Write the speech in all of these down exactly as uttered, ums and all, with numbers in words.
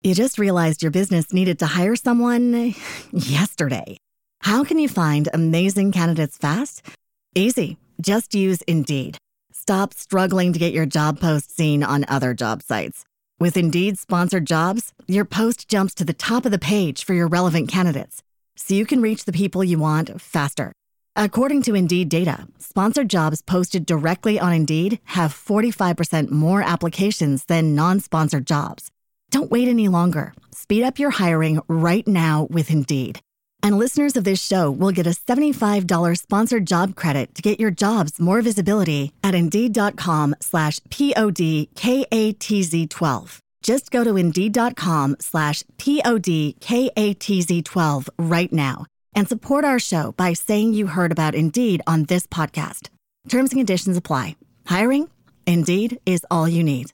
You just realized your business needed to hire someone yesterday. How can you find amazing candidates fast? Easy. Just use Indeed. Stop struggling to get your job post seen on other job sites. With Indeed sponsored jobs, your post jumps to the top of the page for your relevant candidates, so you can reach the people you want faster. According to Indeed data, sponsored jobs posted directly on Indeed have forty-five percent more applications than non-sponsored jobs. Don't wait any longer. Speed up your hiring right now with Indeed. And listeners of this show will get a seventy-five dollars sponsored job credit to get your jobs more visibility at Indeed.com slash P-O-D-K-A-T-Z-12. Just go to Indeed.com slash P-O-D-K-A-T-Z-12 right now and support our show by saying you heard about Indeed on this podcast. Terms and conditions apply. Hiring? Indeed is all you need.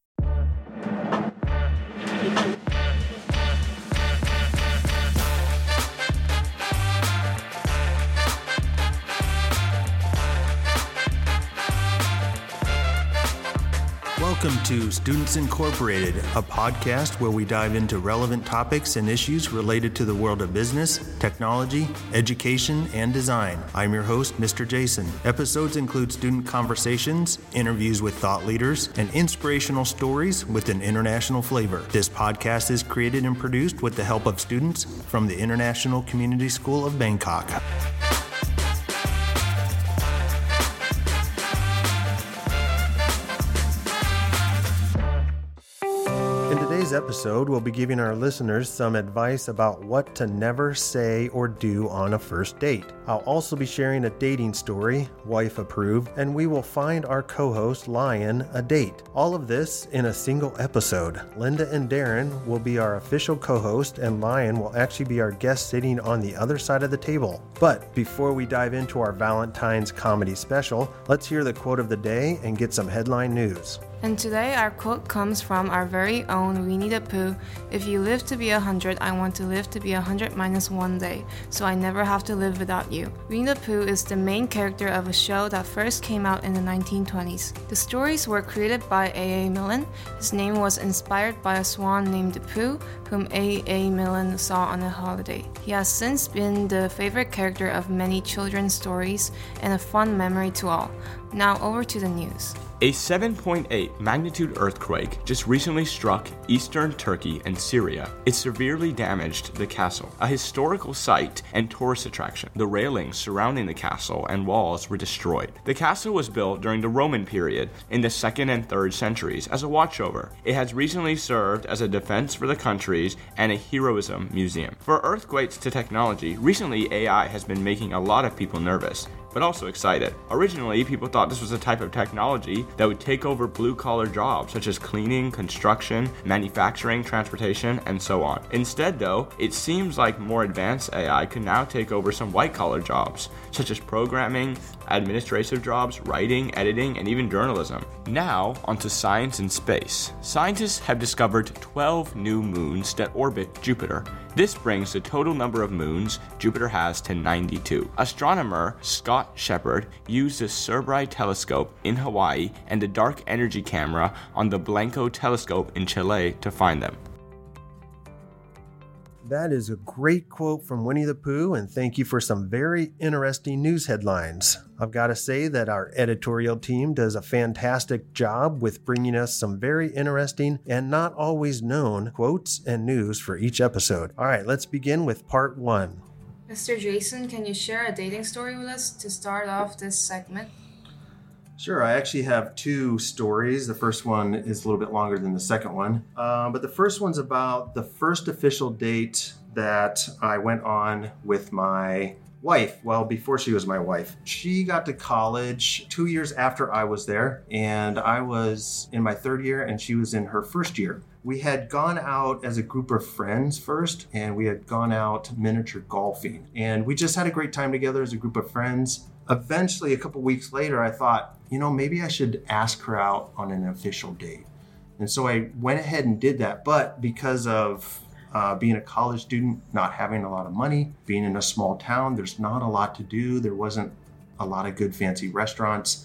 Welcome to Students Incorporated, a podcast where we dive into relevant topics and issues related to the world of business, technology, education, and design. I'm your host, Mister Jason. Episodes include student conversations, interviews with thought leaders, and inspirational stories with an international flavor. This podcast is created and produced with the help of students from the International Community School of Bangkok. In today's episode, we'll be giving our listeners some advice about what to never say or do on a first date. I'll also be sharing a dating story, wife approved, and we will find our co-host, Lion, a date. All of this in a single episode. Linda and Darren will be our official co-host, and Lion will actually be our guest sitting on the other side of the table. But before we dive into our Valentine's comedy special, let's hear the quote of the day and get some headline news. And today our quote comes from our very own Winnie the Pooh. If you live to be a hundred, I want to live to be a hundred minus one day, so I never have to live without you. Winnie the Pooh is the main character of a show that first came out in the nineteen twenties. The stories were created by A A Milne. His name was inspired by a swan named the Pooh, whom A A Milne saw on a holiday. He has since been the favorite character of many children's stories and a fun memory to all. Now over to the news. A seven point eight magnitude earthquake just recently struck eastern Turkey and Syria. It severely damaged the castle, a historical site and tourist attraction. The railings surrounding the castle and walls were destroyed. The castle was built during the Roman period in the second and third centuries as a watchover. It has recently served as a defense for the countries and a heroism museum. For earthquakes to technology, recently A I has been making a lot of people nervous, but also excited. Originally, people thought this was a type of technology that would take over blue-collar jobs such as cleaning, construction, manufacturing, transportation, and so on. Instead, though, it seems like more advanced A I could now take over some white-collar jobs, such as programming, administrative jobs, writing, editing, and even journalism. Now, onto science and space. Scientists have discovered twelve new moons that orbit Jupiter. This brings the total number of moons Jupiter has to ninety-two. Astronomer Scott Shepard used the Survey telescope in Hawaii and the Dark Energy camera on the Blanco telescope in Chile to find them. That is a great quote from Winnie the Pooh, and thank you for some very interesting news headlines. I've got to say that our editorial team does a fantastic job with bringing us some very interesting and not always known quotes and news for each episode. All right, let's begin with part one. Mister Jason, can you share a dating story with us to start off this segment? Sure, I actually have two stories. The first one is a little bit longer than the second one. Uh, but the first one's about the first official date that I went on with my wife. Well, before she was my wife. She got to college two years after I was there, and I was in my third year and she was in her first year. We had gone out as a group of friends first, and we had gone out miniature golfing. And we just had a great time together as a group of friends. Eventually, a couple weeks later, I thought, you know, maybe I should ask her out on an official date. And so I went ahead and did that. But because of uh, being a college student, not having a lot of money, being in a small town, there's not a lot to do. There wasn't a lot of good fancy restaurants.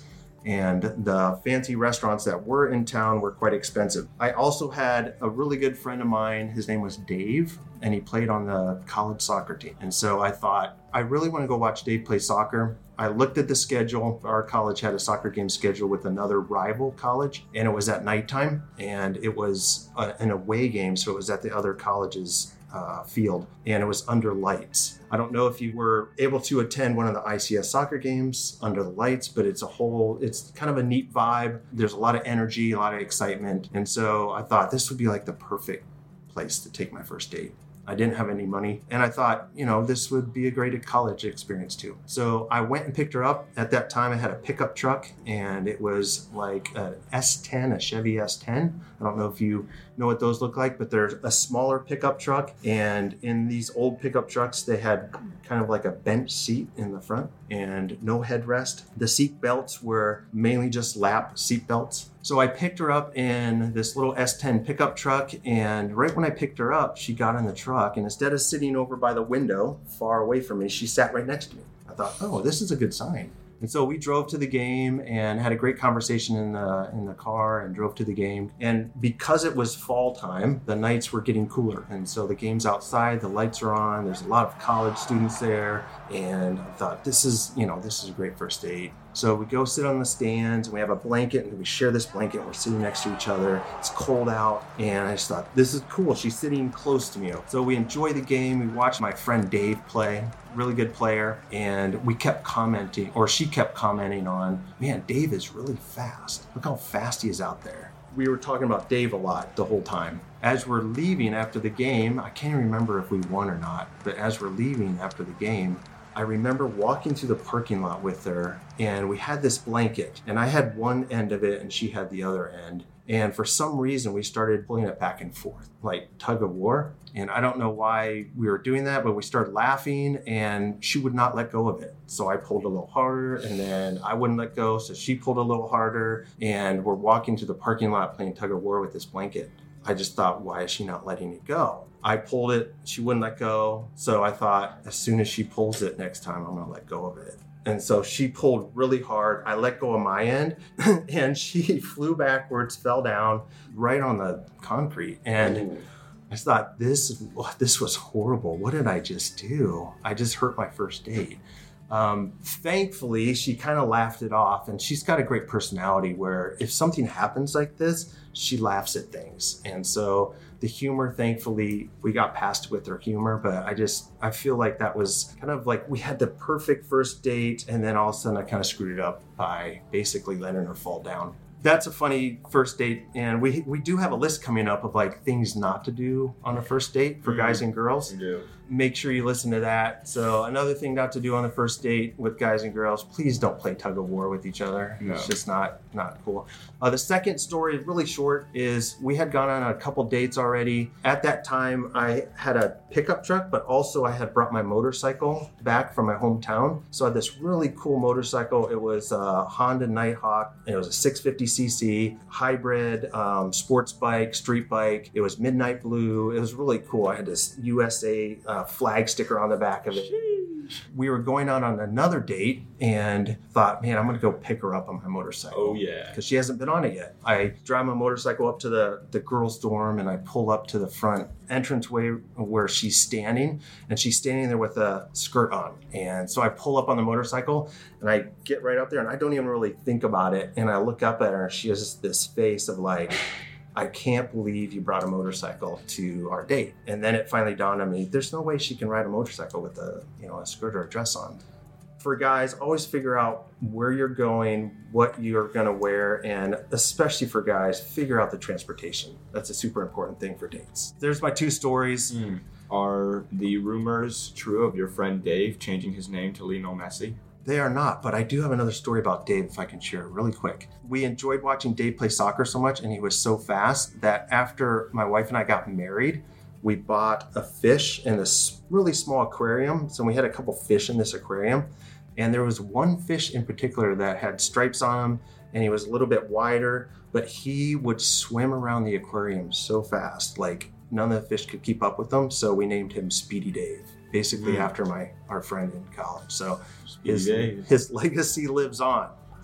and the fancy restaurants that were in town were quite expensive. I also had a really good friend of mine. His name was Dave, and he played on the college soccer team. And so I thought, I really want to go watch Dave play soccer. I looked at the schedule. Our college had a soccer game scheduled with another rival college, and it was at nighttime, and it was a, an away game, so it was at the other college's uh, field, and it was under lights. I don't know if you were able to attend one of the I C S soccer games under the lights, but it's a whole, it's kind of a neat vibe. There's a lot of energy, a lot of excitement, and so I thought this would be like the perfect place to take my first date. I didn't have any money, and I thought, you know, this would be a great college experience too. So I went and picked her up. At that time, I had a pickup truck, and it was like an S ten, a Chevy S ten. I don't know if you know what those look like, but they're a smaller pickup truck. And in these old pickup trucks, they had kind of like a bench seat in the front and no headrest. The seat belts were mainly just lap seat belts. So I picked her up in this little S ten pickup truck, and right when I picked her up, she got in the truck, and instead of sitting over by the window far away from me, she sat right next to me. I thought, oh, this is a good sign. And so we drove to the game and had a great conversation in the in the car and drove to the game. And because it was fall time, the nights were getting cooler. And so the game's outside, the lights are on, there's a lot of college students there. And I thought, this is, you know, this is a great first date. So we go sit on the stands, and we have a blanket, and we share this blanket, and we're sitting next to each other. It's cold out, and I just thought, this is cool. She's sitting close to me. So we enjoy the game. We watched my friend Dave play, really good player, and we kept commenting, or she kept commenting on, man, Dave is really fast. Look how fast he is out there. We were talking about Dave a lot the whole time. As we're leaving after the game, I can't remember if we won or not, but as we're leaving after the game, I remember walking through the parking lot with her, and we had this blanket, and I had one end of it and she had the other end. And for some reason, we started pulling it back and forth, like tug of war. And I don't know why we were doing that, but we started laughing, and she would not let go of it. So I pulled a little harder, and then I wouldn't let go. So she pulled a little harder, and we're walking to the parking lot playing tug of war with this blanket. I just thought, why is she not letting it go? I pulled it, she wouldn't let go. So I thought, as soon as she pulls it next time, I'm gonna let go of it. And so she pulled really hard. I let go of my end, and she flew backwards, fell down right on the concrete. And I just thought, this, this was horrible. What did I just do? I just hurt my first date. Um, thankfully, she kind of laughed it off, and she's got a great personality where if something happens like this, she laughs at things. And so the humor, thankfully, we got past with her humor, but I just, I feel like that was kind of like we had the perfect first date, and then all of a sudden I kind of screwed it up by basically letting her fall down. That's a funny first date, and we we do have a list coming up of like things not to do on a first date for mm-hmm. guys and girls. We do. Make sure you listen to that. So another thing not to do on the first date with guys and girls, please don't play tug of war with each other. No. It's just not not cool. Uh, the second story, really short, is we had gone on a couple dates already. At that time, I had a pickup truck, but also I had brought my motorcycle back from my hometown. So I had this really cool motorcycle. It was a Honda Nighthawk. It was a six fifty c c hybrid um, sports bike, street bike. It was midnight blue. It was really cool. I had this U S A uh, flag sticker on the back of it. Sheesh. We were going out on another date and thought, man, I'm going to go pick her up on my motorcycle. Oh, yeah. Because she hasn't been on it yet. I drive my motorcycle up to the, the girls' dorm, and I pull up to the front entranceway where she's standing, and she's standing there with a skirt on. And so I pull up on the motorcycle, and I get right up there, and I don't even really think about it. And I look up at her, and she has this face of like, I can't believe you brought a motorcycle to our date. And then it finally dawned on me, there's no way she can ride a motorcycle with a, you know, a skirt or a dress on. For guys, always figure out where you're going, what you're going to wear, and especially for guys, figure out the transportation. That's a super important thing for dates. There's my two stories. Mm. Are the rumors true of your friend Dave changing his name to Lionel Messi? They are not, but I do have another story about Dave if I can share it really quick. We enjoyed watching Dave play soccer so much, and he was so fast that after my wife and I got married, we bought a fish in this really small aquarium. So we had a couple fish in this aquarium, and there was one fish in particular that had stripes on him, and he was a little bit wider, but he would swim around the aquarium so fast, like none of the fish could keep up with him. So we named him Speedy Dave, basically mm. after my our friend in college. So his, his legacy lives on.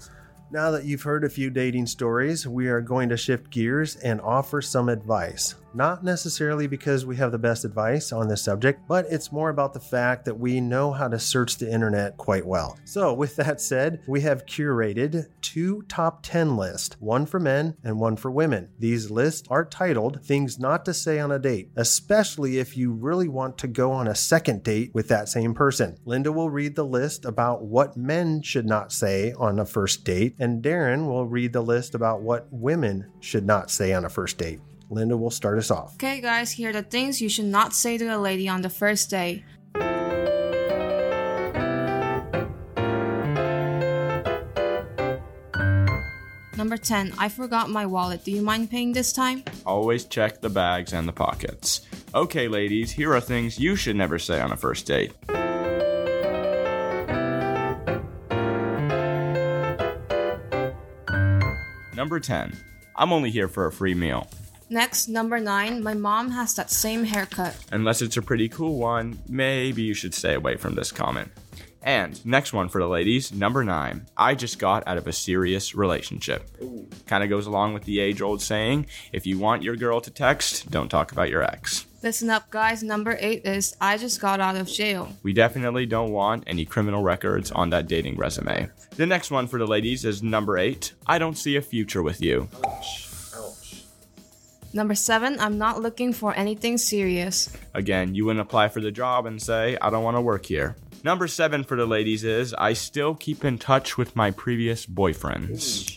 Now that you've heard a few dating stories, we are going to shift gears and offer some advice. Not necessarily because we have the best advice on this subject, but it's more about the fact that we know how to search the internet quite well. So with that said, we have curated two top ten lists, one for men and one for women. These lists are titled Things Not to Say on a Date, especially if you really want to go on a second date with that same person. Linda will read the list about what men should not say on a first date, and Darren will read the list about what women should not say on a first date. Linda will start us off. Okay guys, here are the things you should not say to a lady on the first day. Number ten, I forgot my wallet. Do you mind paying this time? Always check the bags and the pockets. Okay ladies, here are things you should never say on a first date. Number ten, I'm only here for a free meal. Next, number nine, my mom has that same haircut. Unless it's a pretty cool one, maybe you should stay away from this comment. And next one for the ladies, number nine, I just got out of a serious relationship. Kind of goes along with the age-old saying, if you want your girl to text, don't talk about your ex. Listen up guys, number eight is I just got out of jail. We definitely don't want any criminal records on that dating resume. The next one for the ladies is number eight, I don't see a future with you. Ouch. Ouch. Number seven, I'm not looking for anything serious. Again, you wouldn't apply for the job and say, I don't want to work here. Number seven for the ladies is, I still keep in touch with my previous boyfriends.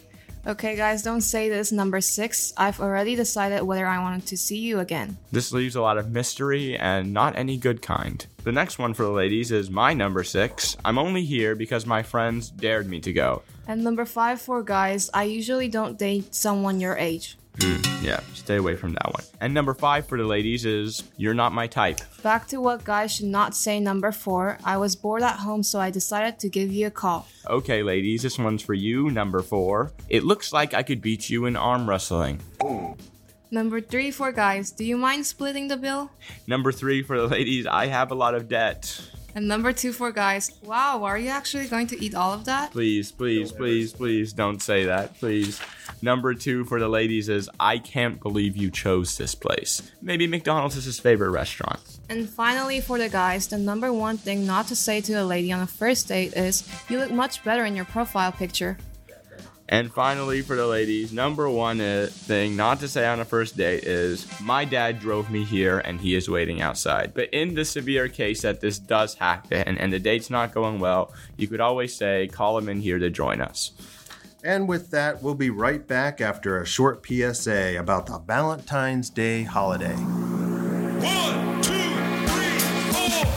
Okay guys, don't say this. Number six, I've already decided whether I wanted to see you again. This leaves a lot of mystery and not any good kind. The next one for the ladies is my number six, I'm only here because my friends dared me to go. And number five for guys, I usually don't date someone your age. Mm, yeah, stay away from that one. And number five for the ladies is, you're not my type. Back to what guys should not say. Number four, I was bored at home, so I decided to give you a call. Okay, ladies, this one's for you. Number four, it looks like I could beat you in arm wrestling. Number three for guys, do you mind splitting the bill? Number three for the ladies, I have a lot of debt. And number two for guys, wow, are you actually going to eat all of that? Please, please, please, please don't say that, please. Number two for the ladies is, I can't believe you chose this place. Maybe McDonald's is his favorite restaurant. And finally for the guys, the number one thing not to say to a lady on a first date is, you look much better in your profile picture. And finally for the ladies, number one thing not to say on a first date is, my dad drove me here and he is waiting outside. But in the severe case that this does happen and the date's not going well, you could always say, call him in here to join us. And with that, we'll be right back after a short P S A about the Valentine's Day holiday. One, two, three, four.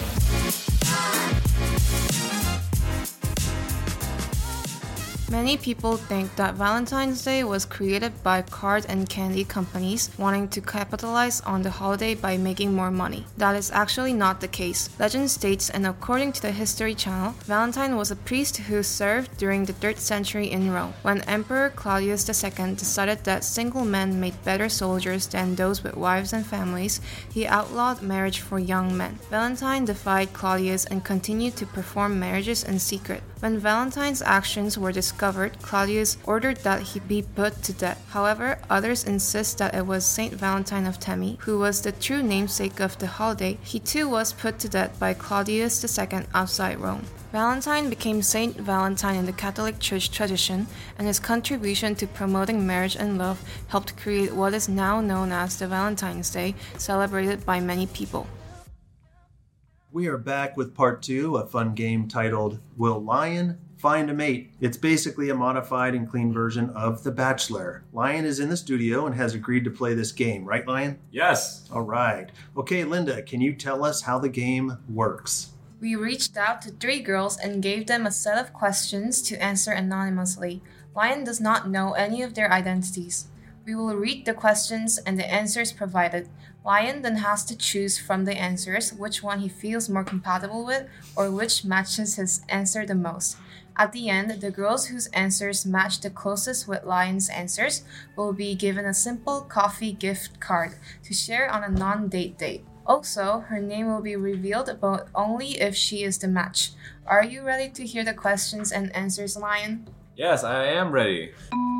Many people think that Valentine's Day was created by card and candy companies wanting to capitalize on the holiday by making more money. That is actually not the case. Legend states, and according to the History Channel, Valentine was a priest who served during the third century in Rome. When Emperor Claudius the Second decided that single men made better soldiers than those with wives and families, he outlawed marriage for young men. Valentine defied Claudius and continued to perform marriages in secret. When Valentine's actions were discovered, Claudius ordered that he be put to death. However, others insist that it was Saint Valentine of Temi, who was the true namesake of the holiday. He too was put to death by Claudius the Second outside Rome. Valentine became Saint Valentine in the Catholic Church tradition, and his contribution to promoting marriage and love helped create what is now known as the Valentine's Day, celebrated by many people. We are back with part two, a fun game titled Will Lion Find a Mate? It's basically a modified and clean version of The Bachelor. Lion is in the studio and has agreed to play this game, right, Lion? Yes. All right. Okay, Linda, can you tell us how the game works? We reached out to three girls and gave them a set of questions to answer anonymously. Lion does not know any of their identities. We will read the questions and the answers provided. Lion then has to choose from the answers which one he feels more compatible with or which matches his answer the most. At the end, the girls whose answers match the closest with Lion's answers will be given a simple coffee gift card to share on a non-date date. Also, her name will be revealed, but only if she is the match. Are you ready to hear the questions and answers, Lion? Yes, I am ready.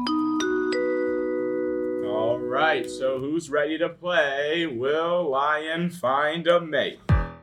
All right, so who's ready to play Will Lion Find a Mate?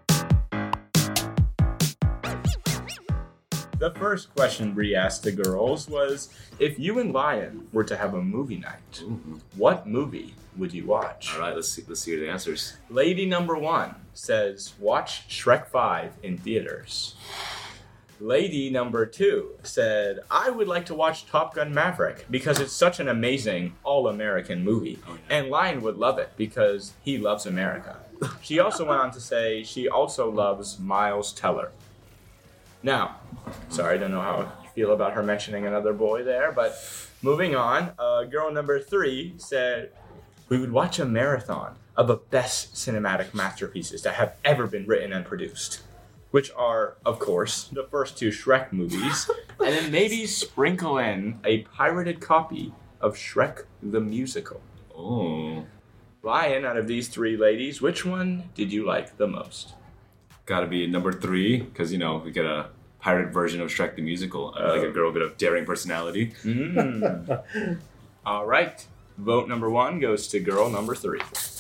The first question Bree asked the girls was, if you and Lion were to have a movie night, Ooh. what movie would you watch? All right, let's see. Let's see the answers. Lady number one says, watch Shrek five in theaters. Lady number two said, I would like to watch Top Gun Maverick because it's such an amazing all-American movie. Oh, yeah. And Lion would love it because he loves America. She also went on to say she also loves Miles Teller. Now, sorry, I don't know how you feel about her mentioning another boy there, but moving on, uh, girl number three said, we would watch a marathon of the best cinematic masterpieces that have ever been written and produced, which are, of course, the first two Shrek movies, and then maybe sprinkle in a pirated copy of Shrek the Musical. Oh, Lion, out of these three ladies, which one did you like the most? gotta be number three because you know we get a pirate version of Shrek the Musical. I like a girl with a daring personality. Mm. All right. Vote number one goes to girl number three.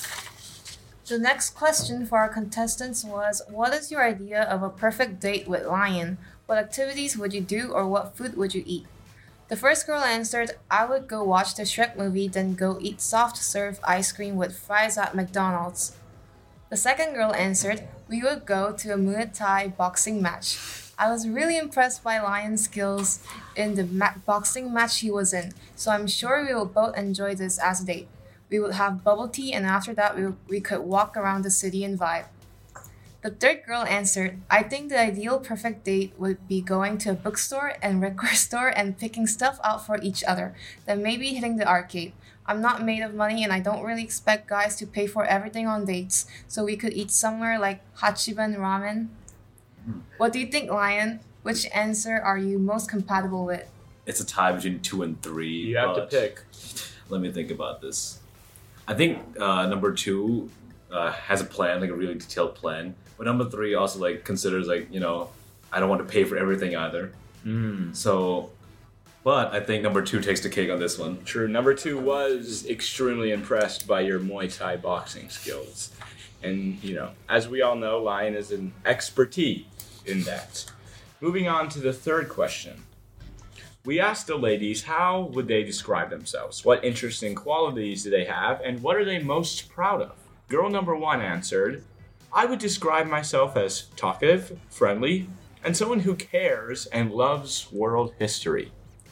The next question for our contestants was, what is your idea of a perfect date with Lion? What activities would you do or what food would you eat? The first girl answered, I would go watch the Shrek movie, then go eat soft serve ice cream with fries at McDonald's. The second girl answered, we would go to a Muay Thai boxing match. I was really impressed by Lion's skills in the ma- boxing match he was in, so I'm sure we will both enjoy this as a date. We would have bubble tea, and after that we, we could walk around the city and vibe. The third girl answered, I think the ideal perfect date would be going to a bookstore and record store and picking stuff out for each other, then maybe hitting the arcade. I'm not made of money and I don't really expect guys to pay for everything on dates, so we could eat somewhere like Hachiban Ramen. What do you think, Lion? Which answer are you most compatible with? It's a tie between two and three. You have to but pick. Let me think about this. I think uh, number two uh, has a plan, like a really detailed plan. But number three also like considers like you know I don't want to pay for everything either. Mm. So, but I think number two takes the cake on this one. True. Number two was extremely impressed by your Muay Thai boxing skills. And, you know, as we all know, Lion is an expertise in that. Moving on to the third question. We asked the ladies how would they describe themselves? What interesting qualities do they have? And what are they most proud of? Girl number one answered, I would describe myself as talkative, friendly, and someone who cares and loves world history.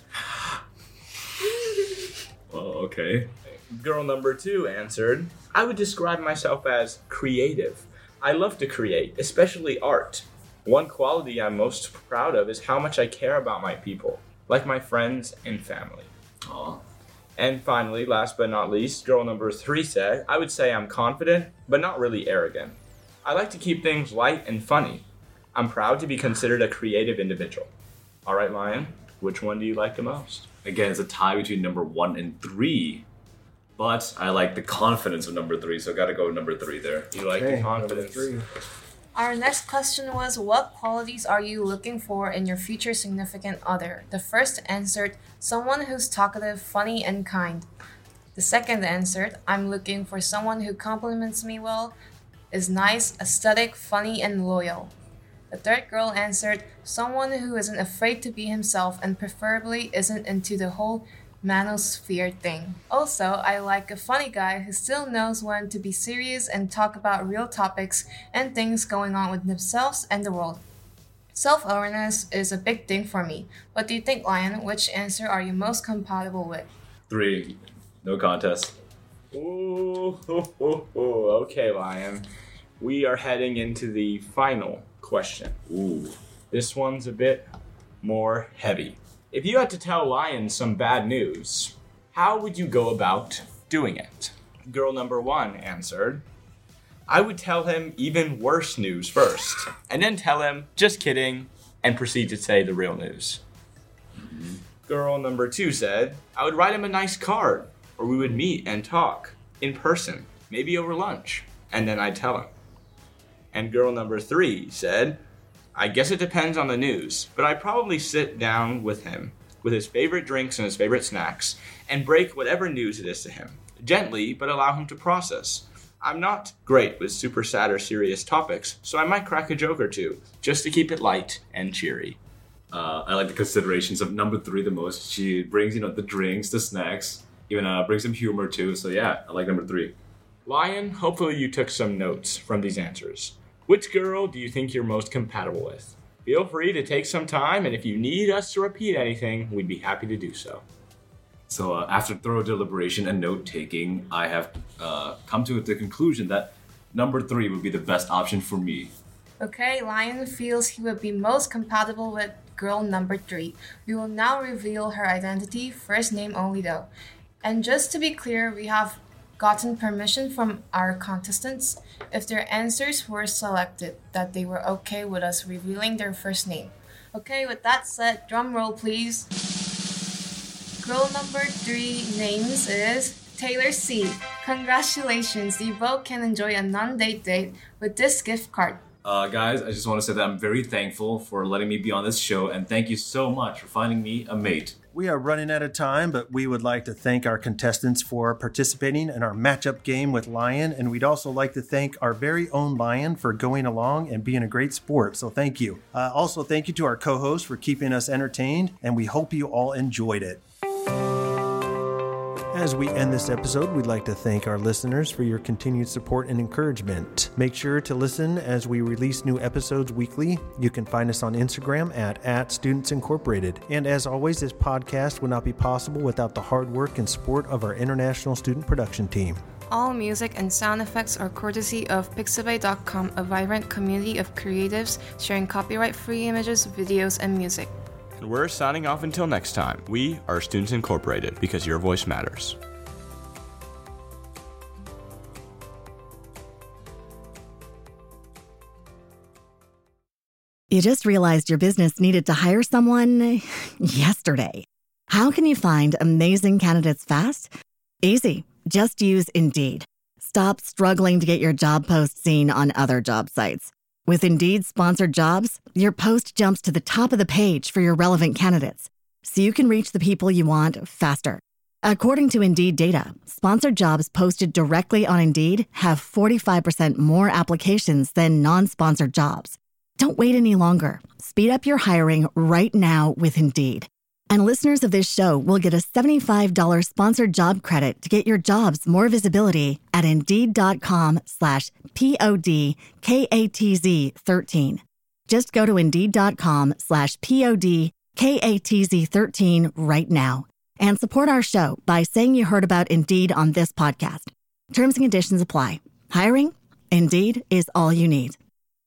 Oh, okay. Girl number two answered, I would describe myself as creative. I love to create, especially art. One quality I'm most proud of is how much I care about my people, like my friends and family. Aw. And finally, last but not least, girl number three said, I would say I'm confident, but not really arrogant. I like to keep things light and funny. I'm proud to be considered a creative individual. All right, Lion, which one do you like the most? Again, it's a tie between number one and three. But I like the confidence of number three, so I gotta go with number three there. You like Okay, the number confidence. three. Our next question was, what qualities are you looking for in your future significant other? The first answered, someone who's talkative, funny, and kind. The second answered, I'm looking for someone who compliments me well, is nice, aesthetic, funny, and loyal. The third girl answered, someone who isn't afraid to be himself and preferably isn't into the whole manosphere thing. Also, I like a funny guy who still knows when to be serious and talk about real topics and things going on with themselves and the world. Self-awareness is a big thing for me. What do you think, Lion? Which answer are you most compatible with? Three. No contest. Ooh, ooh, ooh, ooh. Okay, Lion. We are heading into the final question. Ooh. This one's a bit more heavy. If you had to tell Lion some bad news, how would you go about doing it? Girl number one answered, I would tell him even worse news first, and then tell him, just kidding, and proceed to say the real news. Mm-hmm. Girl number two said, I would write him a nice card, or we would meet and talk in person, maybe over lunch, and then I'd tell him. And girl number three said, I guess it depends on the news, but I'd probably sit down with him with his favorite drinks and his favorite snacks, and break whatever news it is to him. Gently, but allow him to process. I'm not great with super sad or serious topics, so I might crack a joke or two, just to keep it light and cheery. Uh, I like the considerations of number three the most. She brings, you know, the drinks, the snacks, even uh, brings some humor too. So yeah, I like number three. Lion, hopefully you took some notes from these answers. Which girl do you think you're most compatible with? Feel free to take some time, and if you need us to repeat anything, we'd be happy to do so. So uh, after thorough deliberation and note-taking, I have uh, come to the conclusion that number three would be the best option for me. Okay, Lion feels he would be most compatible with girl number three. We will now reveal her identity, first name only though. And just to be clear, we have gotten permission from our contestants, if their answers were selected, that they were okay with us revealing their first name. Okay, with that said, drum roll please. Girl number three names is Taylor C. Congratulations, you both can enjoy a non-date date with this gift card. Uh, guys, I just want to say that I'm very thankful for letting me be on this show, and thank you so much for finding me a mate. We are running out of time, but we would like to thank our contestants for participating in our matchup game with Lion, and we'd also like to thank our very own Lion for going along and being a great sport, so thank you. Uh, also, thank you to our co-host for keeping us entertained, and we hope you all enjoyed it. As we end this episode, we'd like to thank our listeners for your continued support and encouragement. Make sure to listen as we release new episodes weekly. You can find us on Instagram at, at Students Incorporated. And as always, this podcast would not be possible without the hard work and support of our international student production team. All music and sound effects are courtesy of Pixabay dot com, a vibrant community of creatives sharing copyright-free images, videos, and music. And we're signing off until next time. We are Students Incorporated, because your voice matters. You just realized your business needed to hire someone yesterday. How can you find amazing candidates fast? Easy. Just use Indeed. Stop struggling to get your job post seen on other job sites. With Indeed sponsored jobs, your post jumps to the top of the page for your relevant candidates, so you can reach the people you want faster. According to Indeed data, sponsored jobs posted directly on Indeed have forty-five percent more applications than non-sponsored jobs. Don't wait any longer. Speed up your hiring right now with Indeed. And listeners of this show will get a seventy-five dollars sponsored job credit to get your jobs more visibility at Indeed.com slash P-O-D-K-A-T-Z 13. Just go to Indeed.com slash P-O-D-K-A-T-Z 13 right now and support our show by saying you heard about Indeed on this podcast. Terms and conditions apply. Hiring? Indeed is all you need.